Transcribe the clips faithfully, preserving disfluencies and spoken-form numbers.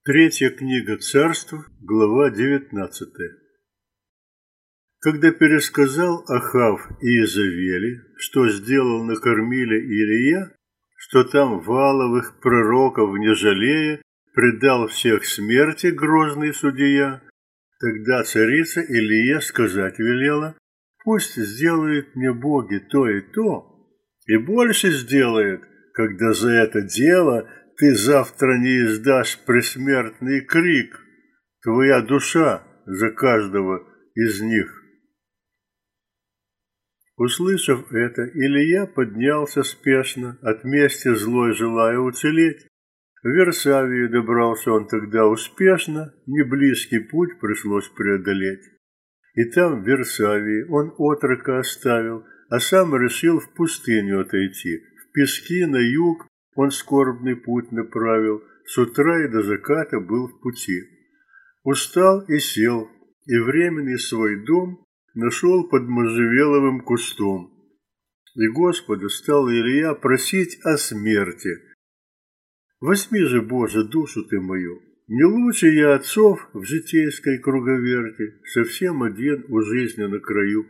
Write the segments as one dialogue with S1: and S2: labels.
S1: Третья книга Царств, глава девятнадцатая. Когда пересказал Ахав Иезавели, что сделал на Кормиле Илия, что там валовых пророков не жалея, предал всех смерти грозный судья, тогда царица Илия сказать велела: пусть сделают мне боги то и то, и больше сделает, когда за это дело ты завтра не издашь пресмертный крик, твоя душа за каждого из них. Услышав это, Илия поднялся спешно, от мести злой желая уцелеть. В Версавию добрался он тогда успешно, неблизкий путь пришлось преодолеть. И там, в Версавии, он отрока оставил, а сам решил в пустыню отойти. В пески на юг он скорбный путь направил, с утра и до заката был в пути. Устал и сел, и временный свой дом нашел под можжевеловым кустом. И Господа стал Илия просить о смерти. «Возьми же, Боже, душу ты мою, не лучше я отцов в житейской круговерти, совсем один у жизни на краю».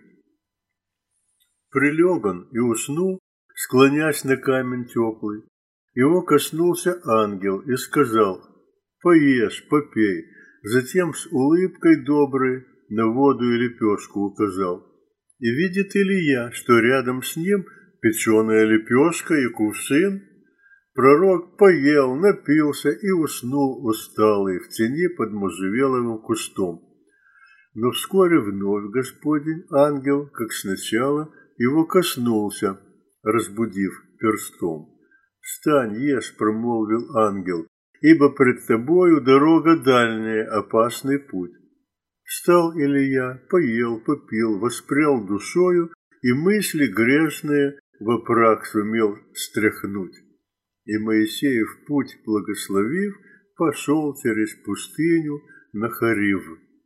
S1: Прилег он и уснул, склонясь на камень теплый. Его коснулся ангел и сказал: «Поешь, попей». Затем с улыбкой доброй на воду и лепешку указал. И видит Илия, что рядом с ним печеная лепешка и кувшин. Пророк поел, напился и уснул усталый в тени под можжевеловым кустом. Но вскоре вновь Господень ангел, как сначала, его коснулся, разбудив перстом. «Встань, ешь», — промолвил ангел, «ибо пред тобою дорога дальняя, опасный путь». Встал Илия, поел, попил, воспрял душою, и мысли грешные во прах сумел стряхнуть. И Моисеев путь благословив, пошел через пустыню на Хорив.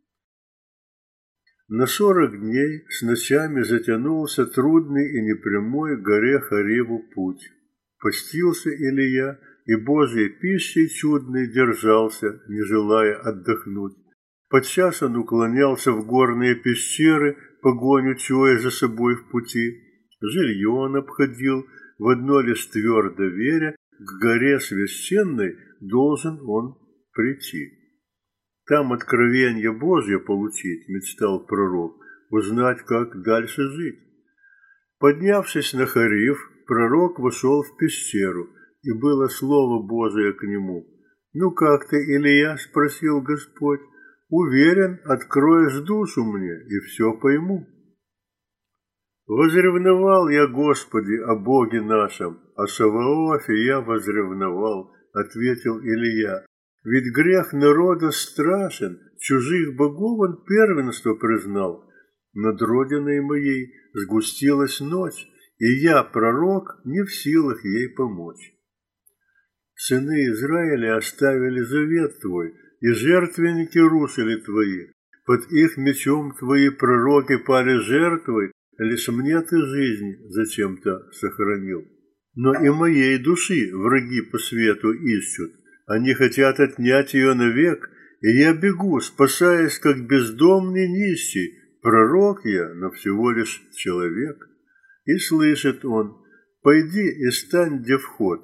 S1: На сорок дней с ночами затянулся трудный и непрямой к горе Хориву путь. Постился Илия, и Божьей пищей чудной держался, не желая отдохнуть. Подчас он уклонялся в горные пещеры, погоню чуя за собой в пути. Жилье он обходил, в одно лишь твердо веря, к горе священной должен он прийти. Там откровение Божье получить, мечтал пророк, узнать, как дальше жить. Поднявшись на Хорив, пророк вошел в пещеру, и было слово Божие к нему. «Ну как ты, Илия?» – спросил Господь. «Уверен, откроешь душу мне, и все пойму». «Возревновал я, Господи, о Боге нашем, о Саваофе я возревновал», – ответил Илия. «Ведь грех народа страшен, чужих богов он первенство признал. Над родиной моей сгустилась ночь, и я, пророк, не в силах ей помочь. Сыны Израиля оставили завет твой, и жертвенники рушили твои. Под их мечом твои пророки пали жертвой, лишь мне ты жизнь зачем-то сохранил. Но и моей души враги по свету ищут, они хотят отнять ее навек, и я бегу, спасаясь, как бездомный нищий, пророк я, но всего лишь человек». И слышит он: «Пойди и стань, где вход».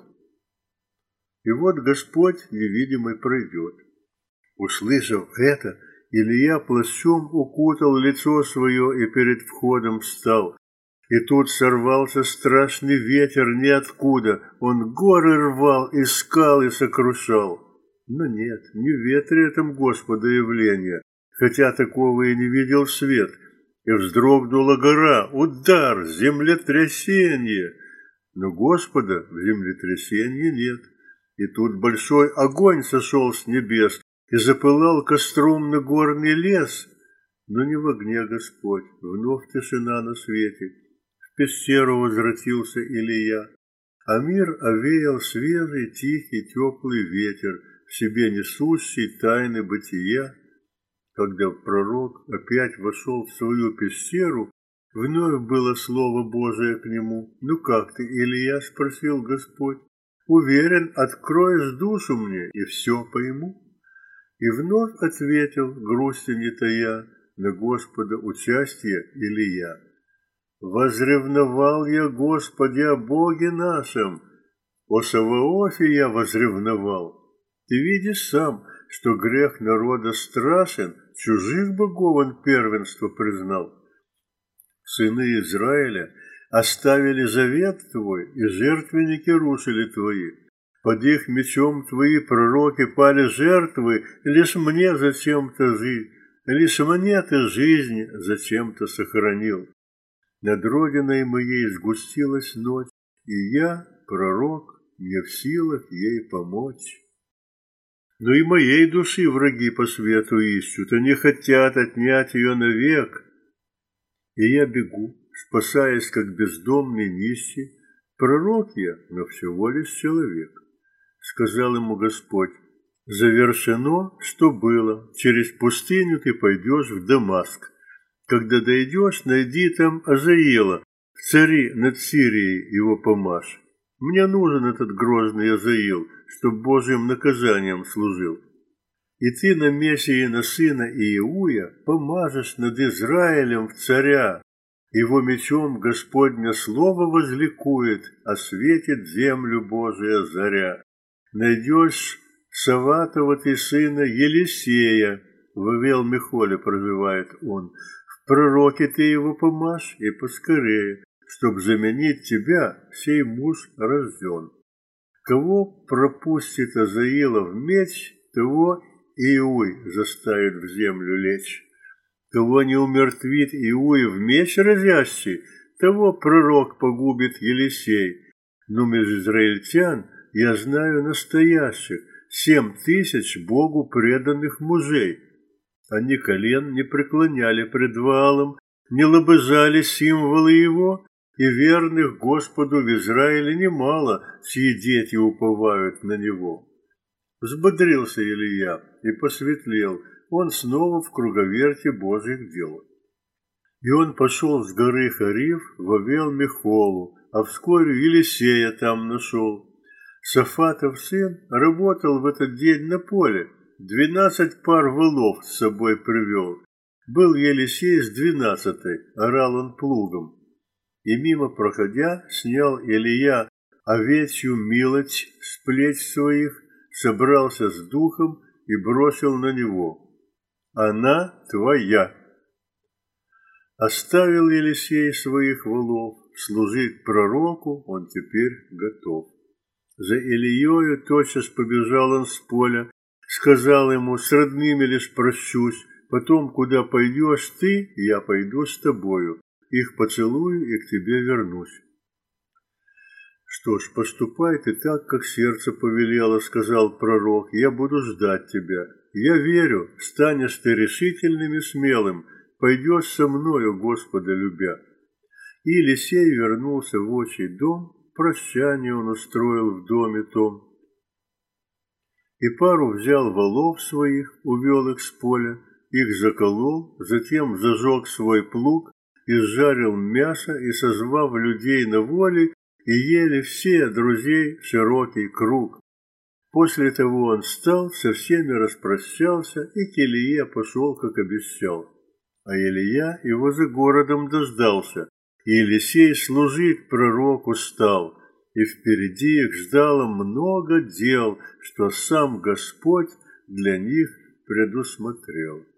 S1: И вот Господь невидимый пройдет. Услышав это, Илия плащом укутал лицо свое и перед входом встал. И тут сорвался страшный ветер ниоткуда, он горы рвал и скалы сокрушал. Но нет, не в ветре этом Господа явление, хотя такого и не видел свет. И вздрогнула гора, удар, землетрясение. Но Господа в землетрясении нет. И тут большой огонь сошел с небес и запылал костром на горный лес. Но не в огне Господь, вновь тишина на свете. В пещеру возвратился Илия, а мир овеял свежий, тихий, теплый ветер, в себе несущий тайны бытия. Когда пророк опять вошел в свою пещеру, вновь было слово Божие к нему. «Ну как ты, Илия?» – спросил Господь. «Уверен, откроешь душу мне, и все пойму». И вновь ответил, грустью не тая, на Господа участие Илия. «Возревновал я, Господи, о Боге нашем, о Саваофе я возревновал. Ты видишь сам, что грех народа страшен, чужих богов он первенство признал. Сыны Израиля оставили завет твой, и жертвенники рушили твои. Под их мечом твои пророки пали жертвы, лишь мне зачем-то жить, лишь мне ты жизнь зачем-то сохранил. Над родиной моей сгустилась ночь, и я, пророк, не в силах ей помочь. Но и моей души враги по свету ищут, они хотят отнять ее навек. И я бегу, спасаясь, как бездомный нищий, пророк я, но всего лишь человек. Сказал ему Господь: завершено, что было, через пустыню ты пойдешь в Дамаск. Когда дойдешь, найди там Азаила, в цари над Сирией его помажь. Мне нужен этот грозный Азаил, чтоб Божьим наказанием служил. И ты на Мессиина сына Иеуя помажешь над Израилем в царя. Его мечом Господня слово возликует, осветит землю Божия заря. Найдешь Саватова ты сына Елисея, в Авел-Мехоле проживает он. В пророке ты его помажь и поскорее, чтоб заменить тебя сей муж рожден. Кого пропустит Азаила в меч, того Иуй заставит в землю лечь. Кого не умертвит Иуй в меч разящий, того пророк погубит Елисей. Но меж израильтян я знаю настоящих, семь тысяч Богу преданных мужей. Они колен не преклоняли пред Ваалом, не лобызали символы его, и верных Господу в Израиле немало, чьи дети уповают на него. Взбодрился Илия и посветлел, он снова в круговерте Божьих дел. И он пошел с горы Хариф в Авел-Мехолу, а вскоре Елисея там нашел. Сафатов сын работал в этот день на поле, двенадцать пар волов с собой привел. Был Елисей с двенадцатой, орал он плугом. И мимо проходя, снял Илия овечью милочь с плеч своих, собрался с духом и бросил на него: «Она твоя». Оставил Елисей своих волов, служить пророку он теперь готов. За Илиею тотчас побежал он с поля, сказал ему: с родными лишь прощусь, потом, куда пойдешь ты, я пойду с тобою, их поцелую и к тебе вернусь. Что ж, поступай ты так, как сердце повелело, сказал пророк, я буду ждать тебя. Я верю, станешь ты решительным и смелым, пойдешь со мною, Господа любя. И Елисей вернулся в отчий дом, прощание он устроил в доме том. И пару взял волов своих, увел их с поля, их заколол, затем зажег свой плуг, изжарил мясо и, созвав людей на воле, и ели все друзей широкий круг. После того он встал, со всеми распрощался и к Илие пошел, как обещал. А Илия его за городом дождался, и Елисей служить пророку стал, и впереди их ждало много дел, что сам Господь для них предусмотрел.